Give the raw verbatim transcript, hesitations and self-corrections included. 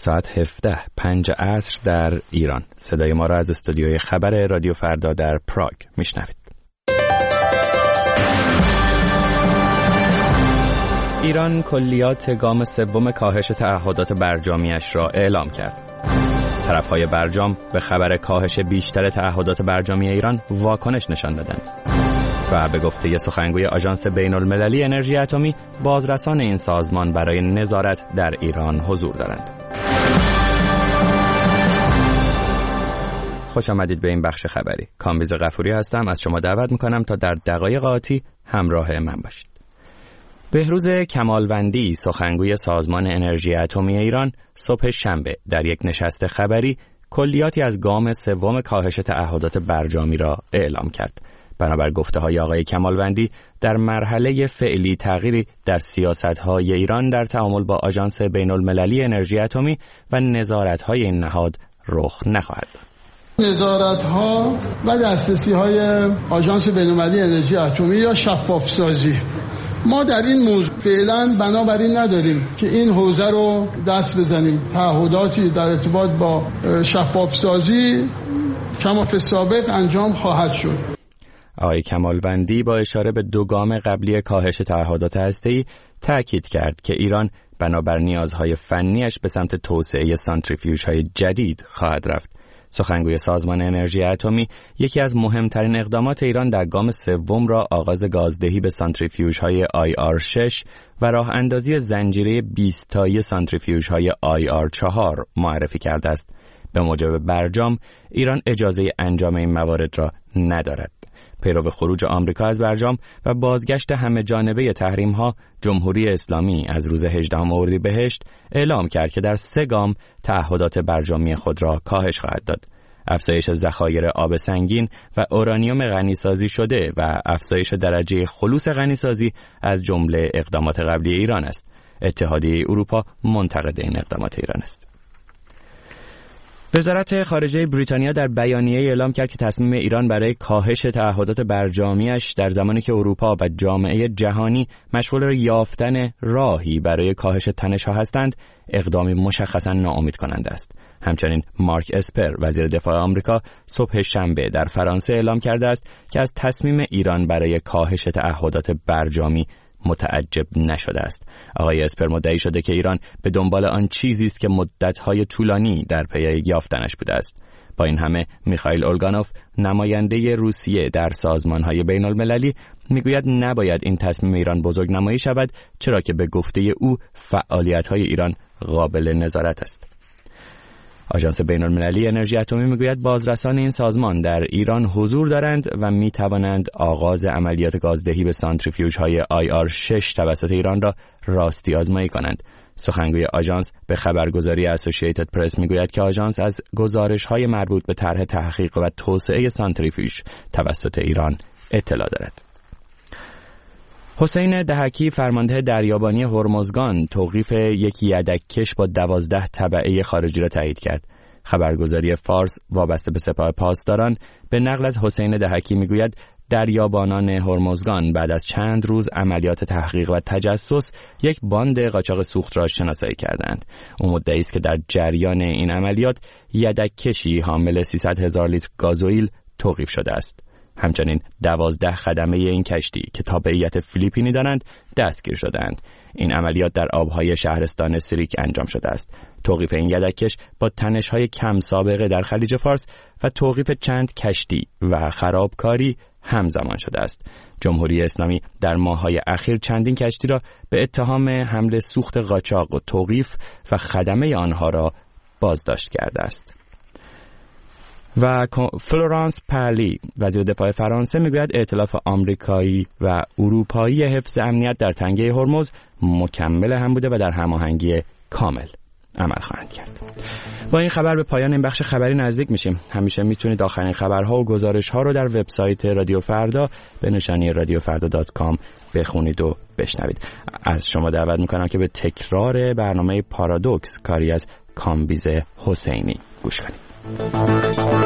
ساعت هفده پنج عصر در ایران. صدای ما را از استودیوی خبر رادیو فردا در پراگ میشنوید. ایران کلیات گام سوم کاهش تعهدات برجامیش را اعلام کرد. طرفهای برجام به خبر کاهش بیشتر تعهدات برجامی ایران واکنش نشان دادند و به گفته سخنگوی آژانس بین‌المللی انرژی اتمی، بازرسان این سازمان برای نظارت در ایران حضور دارند. خوش آمدید به این بخش خبری. کامبیز غفوری هستم. از شما دعوت میکنم تا در دقایق آتی همراه من باشید. بهروز کمالوندی، سخنگوی سازمان انرژی اتمی ایران، صبح شنبه در یک نشست خبری کلیاتی از گام سوم کاهش تعهدات برجامی را اعلام کرد. بنابر گفته‌های آقای کمالوندی، در مرحله فعلی تغییری در سیاست‌های ایران در تعامل با آژانس بین‌المللی انرژی اتمی و نظارت‌های این نهاد رخ نخواهد داد. نظارت‌ها و دسترسی‌های آژانس بین‌المللی انرژی اتمی یا شفاف‌سازی، ما در این موضوع فعلا بنابراین نداریم که این حوزه رو دست بزنیم. تعهداتی در ارتباط با شفاف‌سازی کما فی السابق انجام خواهد شد. آقای کمالوندی با اشاره به دو گام قبلی کاهش تعهدات هسته‌ای تأکید کرد که ایران بنابر نیازهای فنیش به سمت توسعه سانتریفیوژهای جدید خواهد رفت. سخنگوی سازمان انرژی اتمی یکی از مهمترین اقدامات ایران در گام سوم را آغاز گازدهی به سانتریفیوژهای آی آر شش و راه اندازی زنجیره بیست تایی سانتریفیوژهای آی آر چهار معرفی کرده است. به موجب برجام، ایران اجازه انجام این موارد را ندارد. پیرو خروج آمریکا از برجام و بازگشت همه جانبه تحریم‌ها، جمهوری اسلامی از روز هجدهم اردیبهشت اعلام کرد که در سه گام تعهدات برجامی خود را کاهش خواهد داد. افزایش ذخایر آب سنگین و اورانیوم غنیسازی شده و افزایش درجه خلوص غنیسازی از جمله اقدامات قبلی ایران است. اتحادیه اروپا منتقد این اقدامات ایران است. وزارت خارجه بریتانیا در بیانیه اعلام کرد که تصمیم ایران برای کاهش تعهدات برجامیش در زمانی که اروپا و جامعه جهانی مشغول یافتن راهی برای کاهش تنش‌ها هستند، اقدامی مشخصاً ناامید کننده است. همچنین مارک اسپر، وزیر دفاع آمریکا، صبح شنبه در فرانسه اعلام کرده است که از تصمیم ایران برای کاهش تعهدات برجامی متعجب نشده است. آقای اسپر مدعی شده که ایران به دنبال آن چیزی است که مدت‌های طولانی در پی یافتنش بوده است. با این همه میخائیل اولگانوف، نماینده روسیه در سازمان‌های بین‌المللی، میگوید نباید این تصمیم ایران بزرگنمایی شود، چرا که به گفته او فعالیت‌های ایران قابل نظارت است. آژانس بین‌المللی انرژی اتمی میگوید بازرسان این سازمان در ایران حضور دارند و می توانند آغاز عملیات گازدهی به سانتریفیوژهای آی آر شش توسط ایران را راستی آزمایی کنند. سخنگوی آژانس به خبرگزاری اسوسییتد پرس میگوید که آژانس از گزارش‌های مربوط به طرح تحقیق و توسعه سانتریفیوژ توسط ایران اطلاع دارد. حسین دهکی، فرمانده دریابانی هرمزگان، توقیف یک یدک‌کش با دوازده تبعه خارجی را تایید کرد. خبرگزاری فارس وابسته به سپاه پاسداران به نقل از حسین دهکی میگوید دریابانان هرمزگان بعد از چند روز عملیات تحقیق و تجسس یک باند قاچاق سوخت را شناسایی کردند. او مدعی است که در جریان این عملیات یدک‌کشی حامل سیصد هزار لیتر گازوئیل توقیف شده است. همچنین دوازده خدمه این کشتی که تابعیت فیلیپینی دارند دستگیر شدند. این عملیات در آبهای شهرستان سریک انجام شده است. توقیف این یدک‌کش با تنش‌های کم سابقه در خلیج فارس و توقیف چند کشتی و خرابکاری همزمان شده است. جمهوری اسلامی در ماه‌های اخیر چندین کشتی را به اتهام حمل سوخت قاچاق و توقیف و خدمه آنها را بازداشت کرده است. و فلورانس پارلی، وزیر دفاع فرانسه، میگوید ائتلاف آمریکایی و اروپایی حفظ امنیت در تنگه هرمز مکمل هم بوده و در هماهنگی کامل عمل خواهند کرد. با این خبر به پایان این بخش خبری نزدیک میشیم. همیشه میتونید آخرین خبرها و گزارش‌ها رو در وبسایت رادیو فردا به نشانی رادیو فردا دات کام بخونید و بشنوید. از شما دعوت میکنم که به تکرار برنامه پارادوکس، کاری از کامبیز حسینی، گوش کنید.